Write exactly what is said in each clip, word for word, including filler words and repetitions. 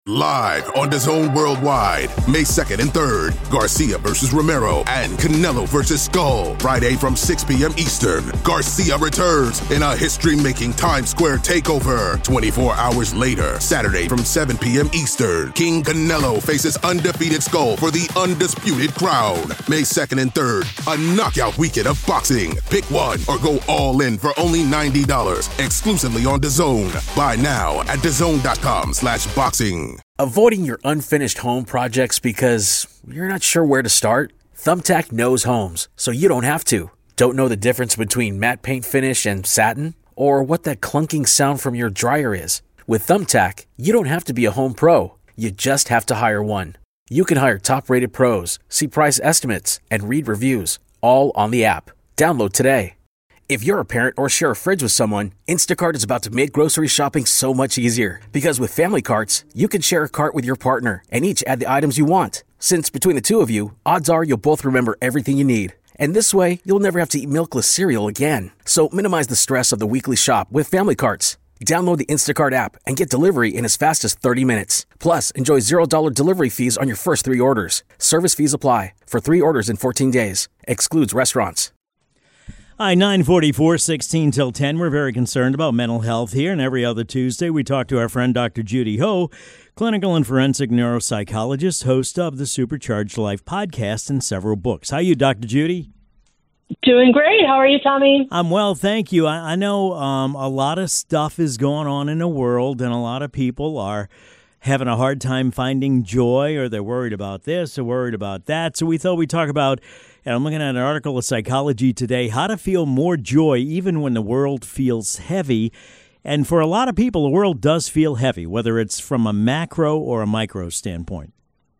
Live on DAZN Worldwide, May second and third, Garcia versus Romero and Canelo versus Skull. Friday from six p.m. Eastern, Garcia returns in a history-making Times Square takeover. twenty-four hours later, Saturday from seven p.m. Eastern, King Canelo faces undefeated Skull for the undisputed crown. May second and third, a knockout weekend of boxing. Pick one or go all in for only ninety dollars, exclusively on DAZN. Buy now at DAZN.com slash boxing. Avoiding your unfinished home projects because you're not sure where to start? Thumbtack knows homes, so you don't have to. Don't know the difference between matte paint finish and satin? Or what that clunking sound from your dryer is? With Thumbtack, you don't have to be a home pro. You just have to hire one. You can hire top-rated pros, see price estimates, and read reviews, all on the app. Download today. If you're a parent or share a fridge with someone, Instacart is about to make grocery shopping so much easier. Because with family carts, you can share a cart with your partner and each add the items you want. Since between the two of you, odds are you'll both remember everything you need. And this way, you'll never have to eat milkless cereal again. So minimize the stress of the weekly shop with family carts. Download the Instacart app and get delivery in as fast as thirty minutes. Plus, enjoy zero dollars delivery fees on your first three orders. Service fees apply for three orders in fourteen days. Excludes restaurants. Hi, nine forty-four, sixteen till ten. We're very concerned about mental health here, and every other Tuesday we talk to our friend Doctor Judy Ho, clinical and forensic neuropsychologist, host of the Supercharged Life podcast and several books. How are you, Doctor Judy? Doing great. How are you, Tommy? I'm well, thank you. I, I know um, a lot of stuff is going on in the world, and a lot of people are having a hard time finding joy, or they're worried about this or worried about that. So we thought we'd talk about, and I'm looking at an article of Psychology Today, how to feel more joy even when the world feels heavy. And for a lot of people, the world does feel heavy, whether it's from a macro or a micro standpoint.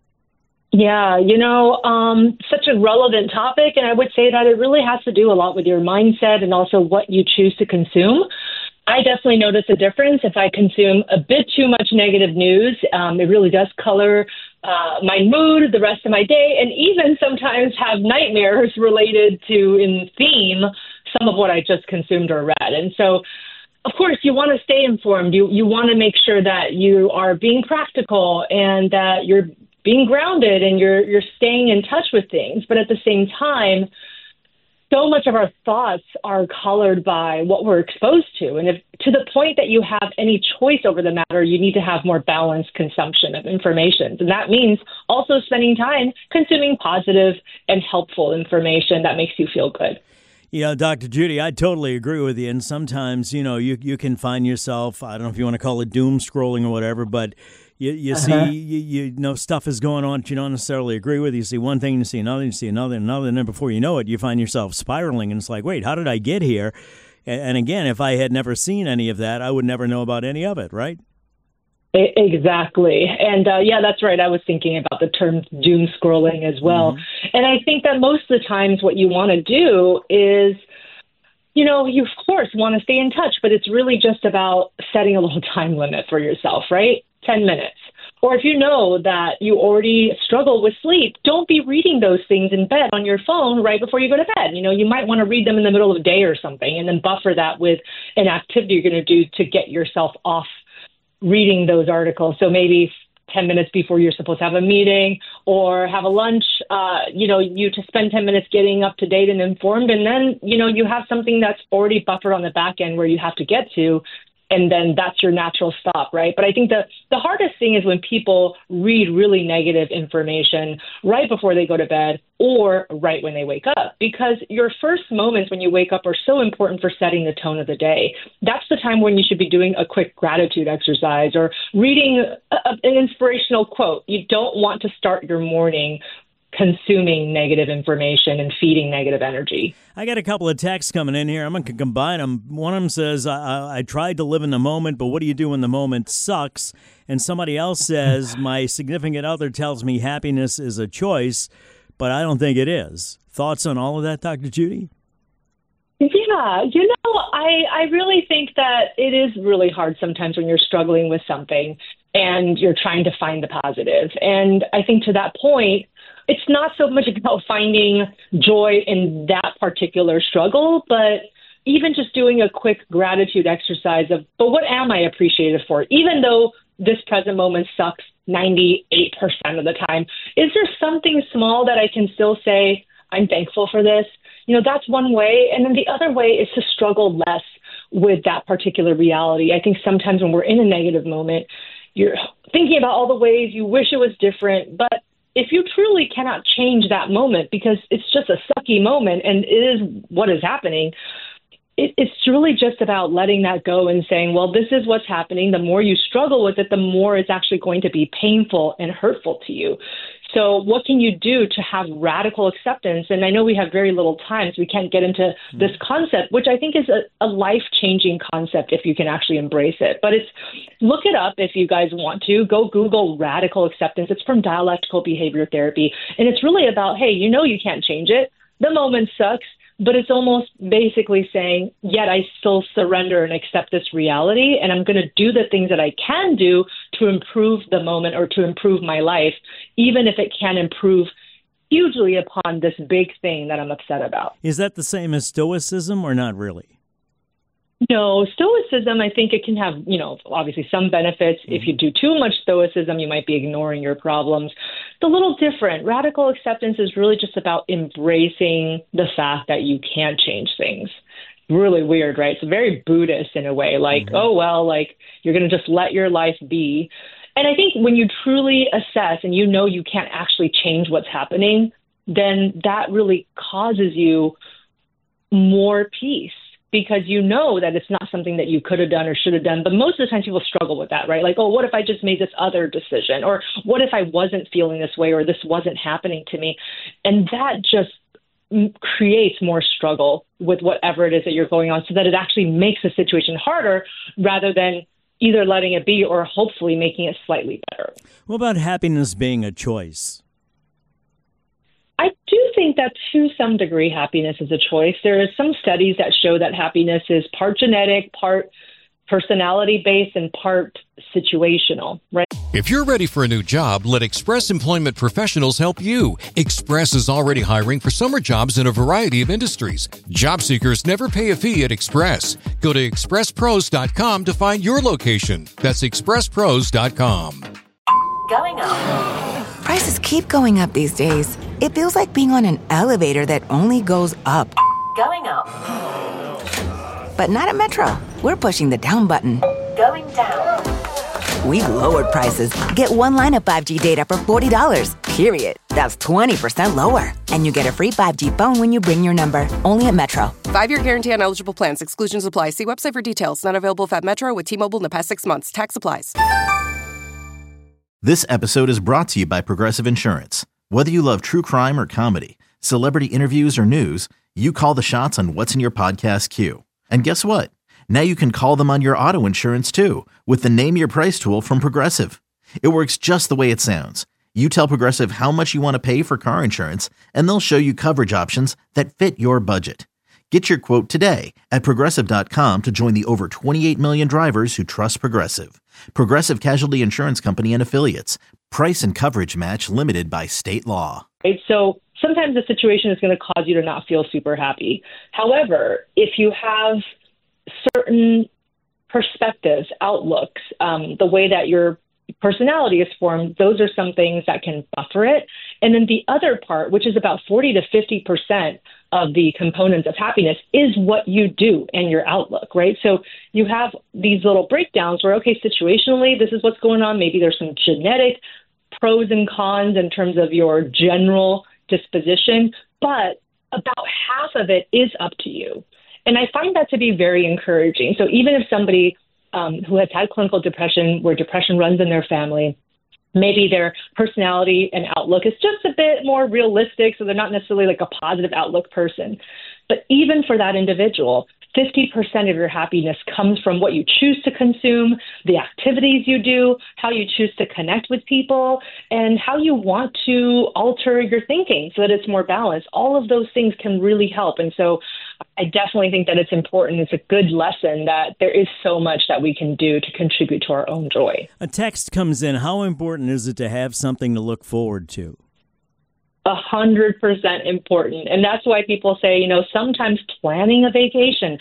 Yeah, you know, um, such a relevant topic, and I would say that it really has to do a lot with your mindset and also what you choose to consume. I definitely notice a difference if I consume a bit too much negative news. Um, it really does color uh, my mood, the rest of my day, and even sometimes have nightmares related to, in theme, some of what I just consumed or read. And so, of course, you want to stay informed. You you want to make sure that you are being practical and that you're being grounded and you're you're staying in touch with things. But at the same time, so much of our thoughts are colored by what we're exposed to. And if to the point that you have any choice over the matter, you need to have more balanced consumption of information. And that means also spending time consuming positive and helpful information that makes you feel good. You know, Doctor Judy, I totally agree with you. And sometimes, you know, you, you can find yourself, I don't know if you want to call it doom scrolling or whatever, but You you uh-huh. see, you, you know, stuff is going on that you don't necessarily agree with. You see one thing, you see another, you see another, another, and then before you know it, you find yourself spiraling, and it's like, wait, how did I get here? And, and again, if I had never seen any of that, I would never know about any of it, right? Exactly. And uh, yeah, that's right. I was thinking about the term doom scrolling as well. Mm-hmm. And I think that most of the times what you want to do is, you know, you of course want to stay in touch, but it's really just about setting a little time limit for yourself, right? ten minutes. Or if you know that you already struggle with sleep, don't be reading those things in bed on your phone right before you go to bed. You know, you might want to read them in the middle of the day or something and then buffer that with an activity you're going to do to get yourself off reading those articles. So maybe ten minutes before you're supposed to have a meeting or have a lunch, uh, you know, you to spend ten minutes getting up to date and informed. And then, you know, you have something that's already buffered on the back end where you have to get to. And then that's your natural stop, right? But I think the, the hardest thing is when people read really negative information right before they go to bed or right when they wake up, because your first moments when you wake up are so important for setting the tone of the day. That's the time when you should be doing a quick gratitude exercise or reading a, an inspirational quote. You don't want to start your morning consuming negative information and feeding negative energy. I got a couple of texts coming in here. I'm going to combine them. One of them says, I, I, I tried to live in the moment, but what do you do when the moment sucks? And somebody else says, my significant other tells me happiness is a choice, but I don't think it is. Thoughts on all of that, Doctor Judy? Yeah, you know, I, I really think that it is really hard sometimes when you're struggling with something and you're trying to find the positive. And I think to that point, it's not so much about finding joy in that particular struggle, but even just doing a quick gratitude exercise of, but what am I appreciative for? Even though this present moment sucks ninety-eight percent of the time. Is there something small that I can still say, I'm thankful for this? You know, that's one way. And then the other way is to struggle less with that particular reality. I think sometimes when we're in a negative moment, you're thinking about all the ways you wish it was different. But if you truly cannot change that moment because it's just a sucky moment and it is what is happening, it, it's really just about letting that go and saying, well, this is what's happening. The more you struggle with it, the more it's actually going to be painful and hurtful to you. So what can you do to have radical acceptance? And I know we have very little time, so we can't get into this concept, which I think is a, a life-changing concept if you can actually embrace it. But it's look it up if you guys want to. Go Google radical acceptance. It's from dialectical behavior therapy. And it's really about, hey, you know you can't change it. The moment sucks. But it's almost basically saying, yet I still surrender and accept this reality, and I'm going to do the things that I can do to improve the moment or to improve my life, even if it can improve hugely upon this big thing that I'm upset about. Is that the same as Stoicism or not really? No, Stoicism, I think it can have, you know, obviously some benefits. Mm-hmm. If you do too much Stoicism, you might be ignoring your problems. It's a little different. Radical acceptance is really just about embracing the fact that you can't change things. Really weird, right? It's very Buddhist in a way, like, mm-hmm. oh, well, like you're going to just let your life be. And I think when you truly assess and you know you can't actually change what's happening, then that really causes you more peace. Because you know that it's not something that you could have done or should have done. But most of the time people struggle with that, right? Like, oh, what if I just made this other decision? Or what if I wasn't feeling this way or this wasn't happening to me? And that just creates more struggle with whatever it is that you're going on so that it actually makes the situation harder rather than either letting it be or hopefully making it slightly better. What about happiness being a choice? I do think that to some degree, happiness is a choice. There are some studies that show that happiness is part genetic, part personality-based, and part situational, right? If you're ready for a new job, let Express Employment Professionals help you. Express is already hiring for summer jobs in a variety of industries. Job seekers never pay a fee at Express. Go to express pros dot com to find your location. That's express pros dot com. Going up. Prices keep going up these days. It feels like being on an elevator that only goes up. Going up. But not at Metro. We're pushing the down button. Going down. We've lowered prices. Get one line of five G data for forty dollars, period. That's twenty percent lower. And you get a free five G phone when you bring your number. Only at Metro. Five-year guarantee on eligible plans. Exclusions apply. See website for details. Not available at Metro with T-Mobile in the past six months. Tax applies. This episode is brought to you by Progressive Insurance. Whether you love true crime or comedy, celebrity interviews or news, you call the shots on what's in your podcast queue. And guess what? Now you can call them on your auto insurance too with the Name Your Price tool from Progressive. It works just the way it sounds. You tell Progressive how much you want to pay for car insurance, and they'll show you coverage options that fit your budget. Get your quote today at Progressive dot com to join the over twenty-eight million drivers who trust Progressive. Progressive Casualty Insurance Company and Affiliates. Price and coverage match limited by state law. Right, so sometimes the situation is going to cause you to not feel super happy. However, if you have certain perspectives, outlooks, um, the way that your personality is formed, those are some things that can buffer it. And then the other part, which is about forty to fifty percent of the components of happiness, is what you do and your outlook, right? So you have these little breakdowns where, okay, situationally, this is what's going on. Maybe there's some genetic pros and cons in terms of your general disposition, but about half of it is up to you. And I find that to be very encouraging. So even if somebody um, who has had clinical depression, where depression runs in their family, maybe their personality and outlook is just a bit more realistic, so they're not necessarily like a positive outlook person. But even for that individual, fifty percent of your happiness comes from what you choose to consume, the activities you do, how you choose to connect with people, and how you want to alter your thinking so that it's more balanced. All of those things can really help. And so I definitely think that it's important. It's a good lesson that there is so much that we can do to contribute to our own joy. A text comes in. How important is it to have something to look forward to? A hundred percent important. And that's why people say, you know, sometimes planning a vacation,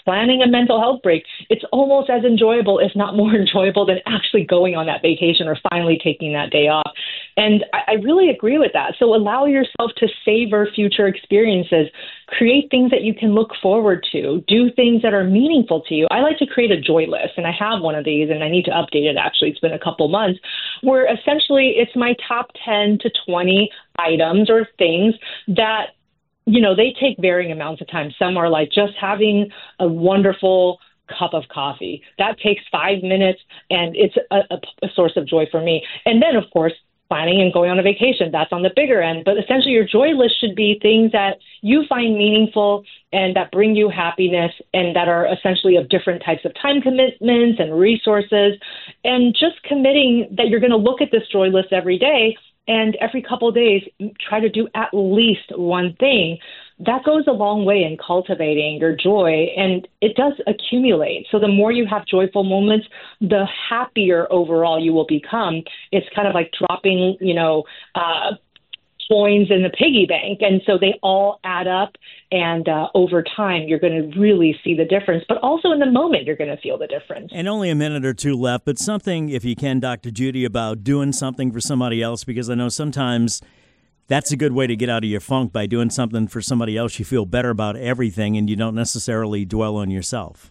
planning a mental health break, it's almost as enjoyable, if not more enjoyable, than actually going on that vacation or finally taking that day off. And I, I really agree with that. So allow yourself to savor future experiences, create things that you can look forward to, do things that are meaningful to you. I like to create a joy list, and I have one of these, and I need to update it, actually. It's been a couple months, where essentially it's my top ten to twenty items or things that, you know, they take varying amounts of time. Some are like just having a wonderful cup of coffee. That takes five minutes, and it's a, a, a source of joy for me. And then, of course, planning and going on a vacation, that's on the bigger end. But essentially your joy list should be things that you find meaningful and that bring you happiness and that are essentially of different types of time commitments and resources. And just committing that you're going to look at this joy list every day, and every couple of days try to do at least one thing. That goes a long way in cultivating your joy, and it does accumulate. So the more you have joyful moments, the happier overall you will become. It's kind of like dropping, you know, uh, coins in the piggy bank. And so they all add up, and uh, over time, you're going to really see the difference. But also in the moment, you're going to feel the difference. And only a minute or two left, but something, if you can, Doctor Judy, about doing something for somebody else, because I know sometimes that's a good way to get out of your funk, by doing something for somebody else. You feel better about everything, and you don't necessarily dwell on yourself.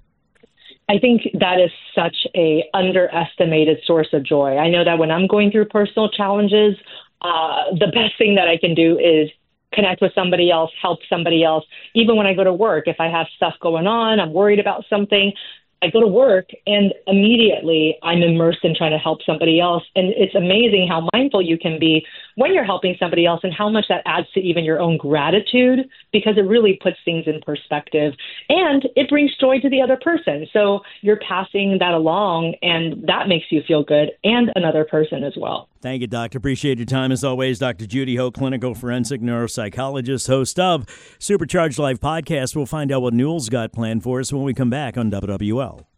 I think that is such a underestimated source of joy. I know that when I'm going through personal challenges, uh, the best thing that I can do is connect with somebody else, help somebody else. Even when I go to work, if I have stuff going on, I'm worried about something, I go to work and immediately I'm immersed in trying to help somebody else. And it's amazing how mindful you can be when you're helping somebody else and how much that adds to even your own gratitude, because it really puts things in perspective and it brings joy to the other person. So you're passing that along, and that makes you feel good and another person as well. Thank you, Doctor. Appreciate your time as always. Doctor Judy Ho, clinical forensic neuropsychologist, host of Supercharged Life podcast. We'll find out what Newell's got planned for us when we come back on W W L.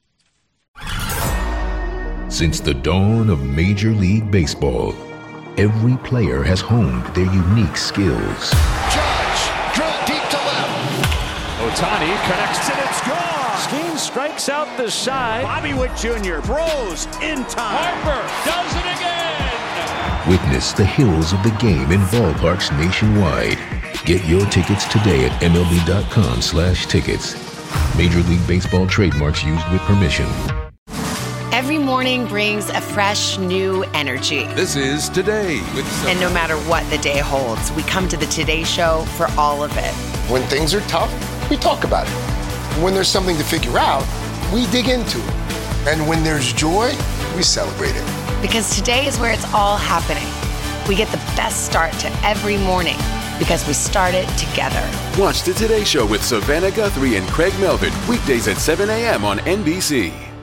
Since the dawn of Major League Baseball, every player has honed their unique skills. Judge, drill deep to left. Ohtani connects and it's gone. Skeen strikes out the side. Bobby Witt Junior throws in time. Harper does it again. Witness the heroes of the game in ballparks nationwide. Get your tickets today at M L B dot com slash tickets. Major League Baseball trademarks used with permission. Every morning brings a fresh, new energy. This is Today with Sophie. And no matter what the day holds, we come to the Today Show for all of it. When things are tough, we talk about it. When there's something to figure out, we dig into it. And when there's joy, we celebrate it. Because today is where it's all happening. We get the best start to every morning because we start it together. Watch the Today Show with Savannah Guthrie and Craig Melvin, weekdays at seven a.m. on N B C.